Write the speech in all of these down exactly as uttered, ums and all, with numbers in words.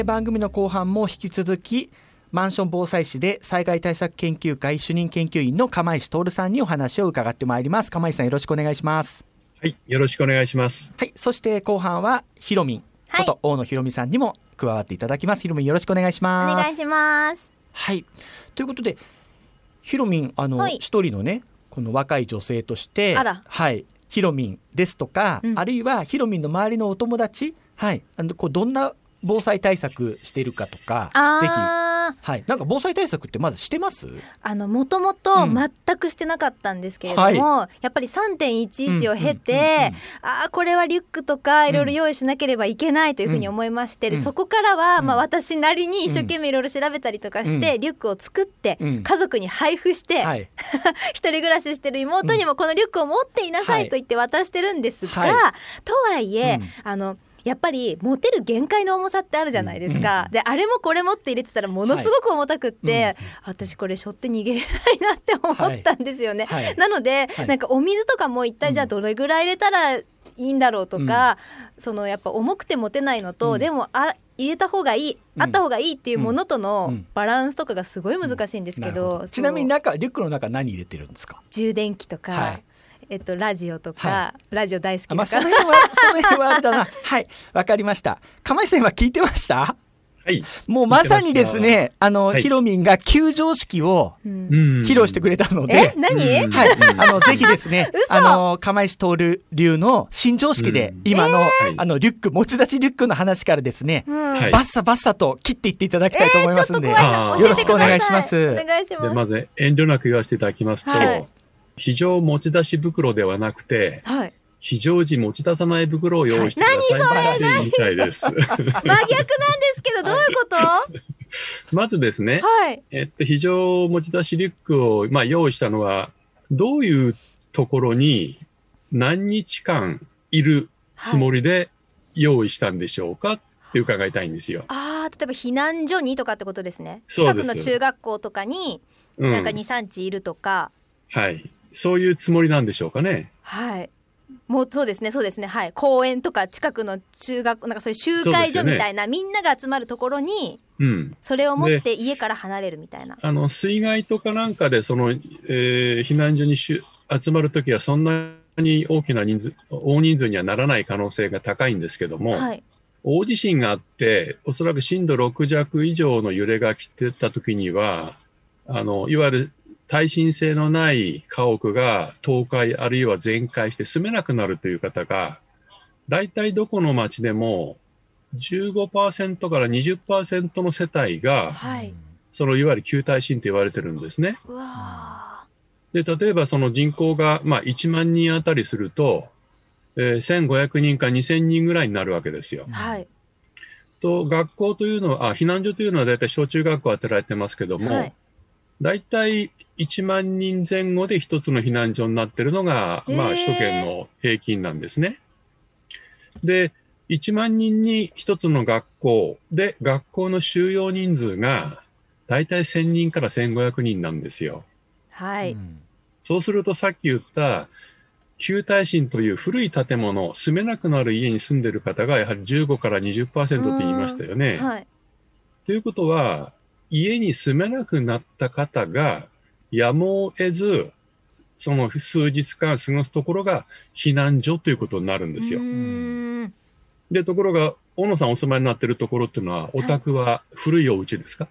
番組の後半も引き続きマンション防災士で災害対策研究会主任研究員の釜石徹さんにお話を伺ってまいります。釜石さん、よろしくお願いします。 はい、よろしくお願いします。 はい、そして後半はひろみんこと大野ひろみさんにも加わっていただきます。ひろみん、よろしくお願いします。 お願いします。 はい、ということでひろみん、あの、はい、一人のねこの若い女性として、 あら、 はい、ひろみんですとか、うん、あるいはひろみんの周りのお友達、はい、あのこうどんな防災対策しているかとか、ぜひ、はい、なんか防災対策ってまずしてます？ あのもともと全くしてなかったんですけれども、うん、はい、やっぱり さんてんいちいち を経て、うんうんうんうん、あこれはリュックとかいろいろ用意しなければいけないというふうに思いまして、うん、でそこからは、うん、まあ、私なりに一生懸命いろいろ調べたりとかして、うん、リュックを作って、うん、家族に配布して、はい、一人暮らししてる妹にもこのリュックを持っていなさいと言って渡してるんですが、はい、とはいえ、うん、あのやっぱり持てる限界の重さってあるじゃないですか、うん、であれもこれもって入れてたらものすごく重たくって、はい、うん、私これ背負って逃げれないなって思ったんですよね、はいはい、なので、はい、なんかお水とかも一体じゃあどれぐらい入れたらいいんだろうとか、うん、そのやっぱ重くて持てないのと、うん、でもあ入れた方がいい、あった方がいいっていうものとのバランスとかがすごい難しいんですけど、 うんうん、ちなみに中リュックの中何入れてるんですか？ 充電器とか、はい、えっと、ラジオとか、はい、ラジオ大好きだから、 まあ、その辺はその辺はあれだなはい、わかりました。釜石さんは聞いてました？ はい、 もうまさにですね、あの、はい、ひろみんが急常識を披露してくれたので、 え何、 はい、あのぜひですねあの釜石徹流の新常識で今の、えー、あのリュック持ち出しリュックの話からですね、うん、バッサバッサと切っていっていただきたいと思いますので、えー、よろしくお願いします。 お願いします。 でまず遠慮なく言わせていただきますと、はい、非常持ち出し袋ではなくて、はい、非常時持ち出さない袋を用意してください、 はい、 何それみたいです真逆なんですけど、どういうこと？ まずですね、 はい、 えっと、非常持ち出しリュックを、まあ、用意したのはどういうところに何日間いるつもりで用意したんでしょうかって伺いたいんですよ。 あ、例えば避難所にとかってことですね。近くの中学校とかになんか に,さん 日いるとか、 うん、はい、そういうつもりなんでしょうかね。 はい、もうそうですねそうですね、はい、公園とか近くの中学なんかそういう集会所みたいな、ね、みんなが集まるところに、うん、それを持って家から離れるみたいな。 あの水害とかなんかでその、えー、避難所に集まるときはそんなに大きな人数大人数にはならない可能性が高いんですけども、はい、大地震があっておそらく震度ろく弱以上の揺れが来てたときにはあのいわゆる耐震性のない家屋が倒壊あるいは全壊して住めなくなるという方がだいたいどこの町でも じゅうごパーセント から にじゅっパーセント の世帯が、はい、そのいわゆる旧耐震と言われてるんですね。 うわで例えばその人口が、まあ、いちまんにんあたりすると、えー、せんごひゃくにんかにせんにんぐらいになるわけですよ。 はい、 と学校というのはあ避難所というのはだいたい小中学校当てられてますけども、はい、だいたいいちまんにんぜん後で一つの避難所になっているのが、まあ、首都圏の平均なんですね。で、いちまんにんに一つの学校で、学校の収容人数がだいたいせんにんからせんごひゃくにんなんですよ。 はい。 そうするとさっき言った旧耐震という古い建物、住めなくなる家に住んでいる方がやはりじゅうごからにじゅっパーセントって言いましたよね。はい。ということは、家に住めなくなった方がやむを得ずその数日間過ごすところが避難所ということになるんですよ。うーんでところが大野さんお住まいになっているところっていうのはお宅は古いお家ですか？はい、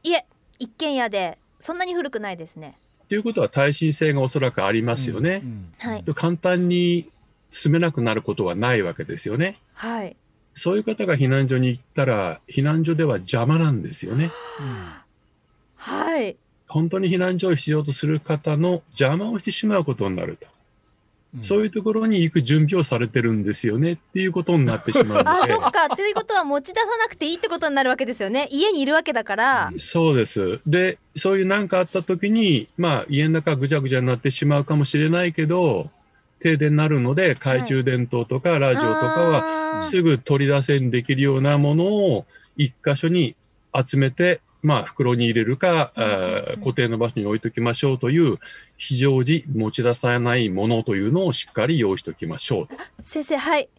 いえ一軒家でそんなに古くないですね。 ということは耐震性がおそらくありますよね。うんうんはい、簡単に住めなくなることはないわけですよね。 はい、 そういう方が避難所に行ったら避難所では邪魔なんですよね。うん、 はい。 本当に避難所を必要とする方の邪魔をしてしまうことになると、うん、そういうところに行く準備をされてるんですよねっていうことになってしまうのであ、そっか。ということは持ち出さなくていいってことになるわけですよね。家にいるわけだから。 そうです。で、そういう何かあった時に、まあ家の中ぐちゃぐちゃになってしまうかもしれないけど、停電になるので懐中電灯とかラジオとかはすぐ取り出せにできるようなものを一箇所に集めて、まあ、袋に入れるか、うんうんうん、固定の場所に置いときましょうという非常時持ち出さないものというのをしっかり用意しておきましょうと。 先生、はい、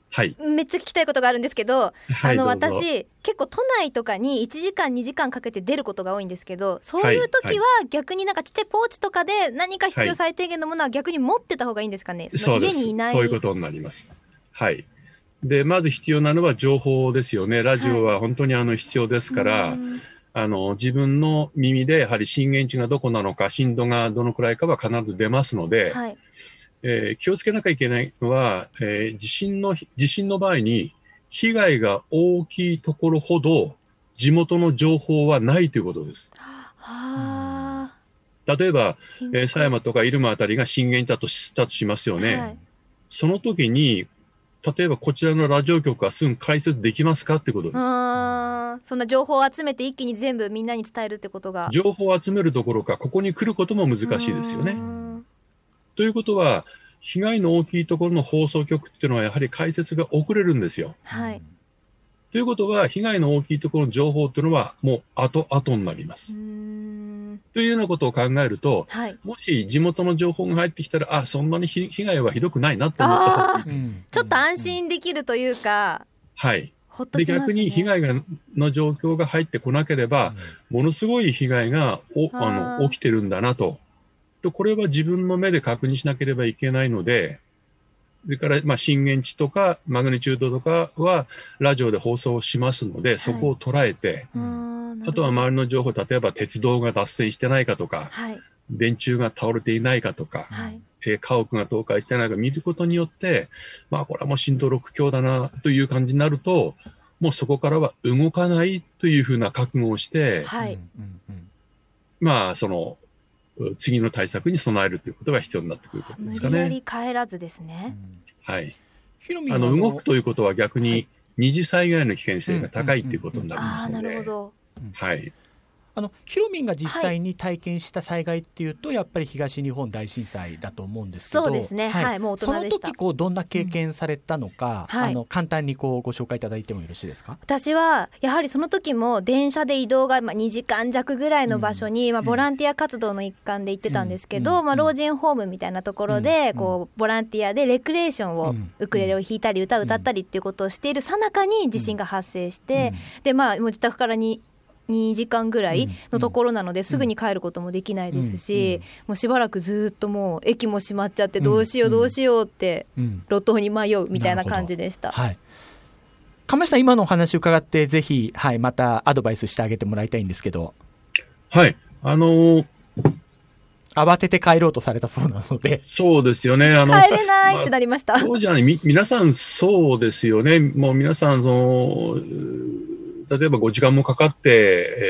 はい、 めっちゃ聞きたいことがあるんですけど、 はい、 あの私結構都内とかにいちじかんにじかんかけて出ることが多いんですけど、そういう時は逆になんかちっちゃいポーチとかで何か必要最低限のものは逆に持ってた方がいいんですかね、はい、その家にいない。 そうです。そういうことになります。はい。でまず必要なのは情報ですよね。ラジオは本当にあの必要ですから、はい、あの自分の耳でやはり震源地がどこなのか、震度がどのくらいかは必ず出ますので、はい、えー、気をつけなきゃいけないのは、えー、地震の、地震の場合に被害が大きいところほど地元の情報はないということです。はー、例えば、えー、狭山とか入間あたりが震源地だとし、だとしますよね、はい、その時に例えばこちらのラジオ局はすぐ解説できますかってことです。 あ、そんな情報を集めて一気に全部みんなに伝えるってことが、 情報を集めるどころかここに来ることも難しいですよね。ということは、被害の大きいところの放送局っていうのはやはり解説が遅れるんですよ。はい、ということは、被害の大きいところの情報っていうのはもう後々になります。うーん、というようなことを考えると、はい、もし地元の情報が入ってきたら、あ、そんなに被害はひどくないなと思った方がいい、うん、 ちょっと安心できるというか、 はい、ほっとしますね。で逆に被害がの状況が入ってこなければ、うん、ものすごい被害がおあの起きてるんだなと。これは自分の目で確認しなければいけないので、それからまあ震源地とかマグニチュードとかはラジオで放送しますので、そこを捉えて、はい、あとは周りの情報、例えば鉄道が脱線してないかとか、はい、電柱が倒れていないかとか、はい、えー、家屋が倒壊してないか見ることによって、まあ、これはもう震度ろく強だなという感じになると、もうそこからは動かないというふうな覚悟をして、はい、まあその次の対策に備えるということが必要になってくることですかね。 無理やり帰らずですね。 うん、はい。あの動くということは逆に二次災害の危険性が高いということになりますので。あ、なるほど。はい。 あのヒロミンが実際に体験した災害っていうと、はい、やっぱり東日本大震災だと思うんですけど、 そうですね、はいはい、もう大人でした。 その時こうどんな経験されたのか、うん、はい、あの簡単にこうご紹介いただいてもよろしいですか。 私はやはりその時も電車で移動がまあにじかん弱ぐらいの場所に、うん、まあ、ボランティア活動の一環で行ってたんですけど、うん、まあ、老人ホームみたいなところでこうボランティアでレクレーションを、うん、ウクレレを弾いたり歌を歌ったりっていうことをしている最中に地震が発生して、うん、でまあもう自宅からににじかんぐらいのところなので、うん、すぐに帰ることもできないですし、うん、もうしばらくずっともう駅も閉まっちゃってどうしようどうしようって路頭に迷うみたいな感じでした。はい、 亀井さん、今のお話伺ってぜひ、はい、またアドバイスしてあげてもらいたいんですけど。 はい、あのー、 慌てて帰ろうとされたそうなので。 そうですよね。あの帰れないってなりました。 まあ、当時は、ね、み皆さんそうですよね。もう皆さんその例えばごじかんもかかって、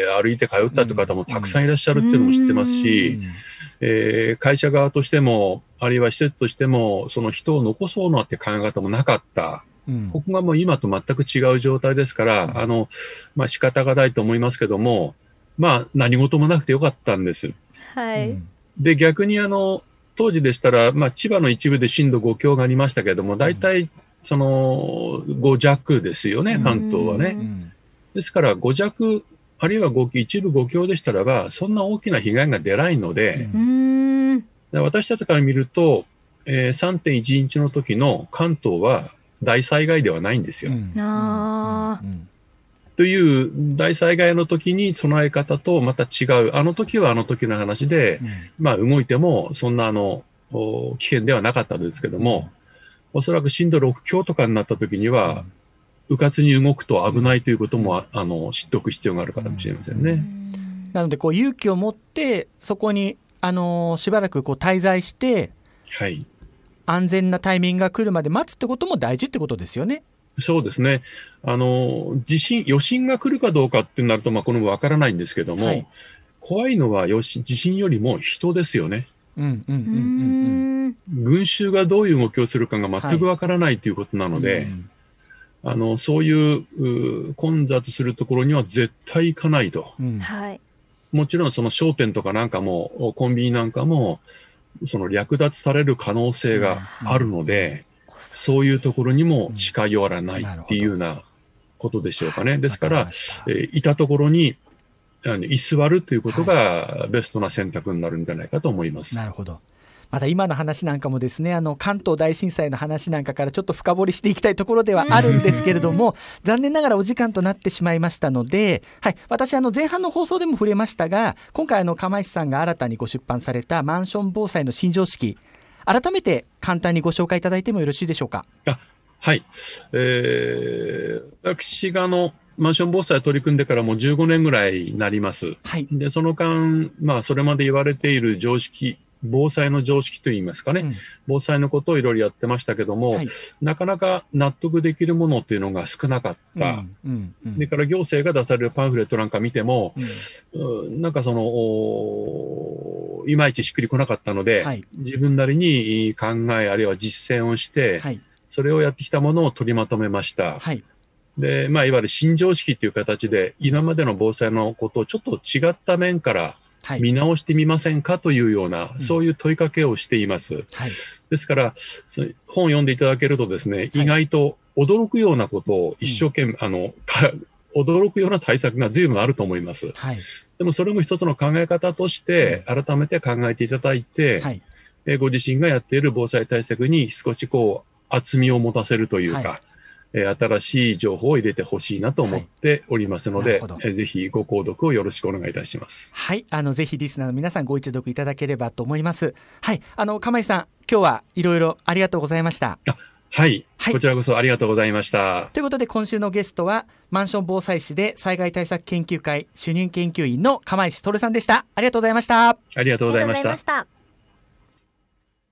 えー、歩いて通ったという方もたくさんいらっしゃるっていうのも知ってますし、うん、えー、会社側としてもあるいは施設としてもその人を残そうなんて考え方もなかった、うん、ここがもう今と全く違う状態ですから、うん、あのまあ、仕方がないと思いますけども、まあ、何事もなくてよかったんです。はい、で逆にあの当時でしたら、まあ、千葉の一部で震度ご強がありましたけれども、大体そのご弱ですよね、関東はね。うん、ですからご弱あるいはご一部ご強でしたらばそんな大きな被害が出ないので、うん、私たちから見ると、えー、さんてんいち インチの時の関東は大災害ではないんですよ。うん、あという大災害の時に備え方とまた違う、あの時はあの時の話で、うん、まあ、動いてもそんなあの危険ではなかったんですけども、おそらく震度ろく強とかになった時には、うん、迂闊に動くと危ないということも、あの知っておく必要があるかもしれませんね。うん、 なのでこう勇気を持ってそこにあのしばらくこう滞在して、はい、安全なタイミングが来るまで待つってことも大事ってことですよね。 そうですね。あの地震余震が来るかどうかってなると、まあ、これもわからないんですけども、はい、怖いのは余震地震よりも人ですよね。群衆がどういう動きをするかが全くわからないということなので、はい、あのそういう混雑するところには絶対行かないと、うん、もちろんその商店とかなんかもコンビニなんかもその略奪される可能性があるので、うん、そういうところにも近寄らないっていうようなことでしょうかね。ですから、えー、いたところに居座るということがベストな選択になるんじゃないかと思います。 なるほど。 また今の話なんかもですね、あの関東大震災の話なんかからちょっと深掘りしていきたいところではあるんですけれども、残念ながらお時間となってしまいましたので、はい、私あの前半の放送でも触れましたが、今回あの釜石さんが新たにご出版されたマンション防災の新常識、改めて簡単にご紹介いただいてもよろしいでしょうか。 あ、はい、えー、私があのマンション防災を取り組んでからもうじゅうごねんぐらいになります、はい、でその間、まあ、それまで言われている常識、防災の常識といいますかね、うん、防災のことをいろいろやってましたけども、はい、なかなか納得できるものっていうのが少なかった、うんうんうん、それから行政が出されるパンフレットなんか見ても、うん、なんかそのいまいちしっくりこなかったので、はい、自分なりに考えあるいは実践をして、はい、それをやってきたものを取りまとめました。はい、でまあ、いわゆる新常識という形で今までの防災のことをちょっと違った面から見直してみませんかというような、はい、そういう問いかけをしています、うんはい、ですから本を読んでいただけるとですね、はい、意外と驚くようなことを一生懸命、うん、あの驚くような対策が随分あると思います、はい、でもそれも一つの考え方として改めて考えていただいて、はい、えご自身がやっている防災対策に少しこう厚みを持たせるというか、はい、え新しい情報を入れてほしいなと思っておりますので、はい、えぜひご購読をよろしくお願いいたします。 はい、あのぜひリスナーの皆さんご一読いただければと思います。はい、あの釜石さん、今日はいろいろありがとうございました。 あ、はい、はい、こちらこそありがとうございました。 ということで今週のゲストはマンション防災士で災害対策研究会主任研究員の釜石徹さんでした。ありがとうございました。 ありがとうございました。